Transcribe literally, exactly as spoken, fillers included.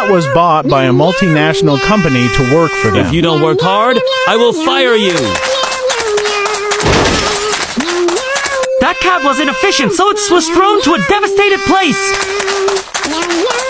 cat was bought by a multinational company to work for them. If you don't work hard, I will fire you. That cat was inefficient, so it was thrown to a devastated place.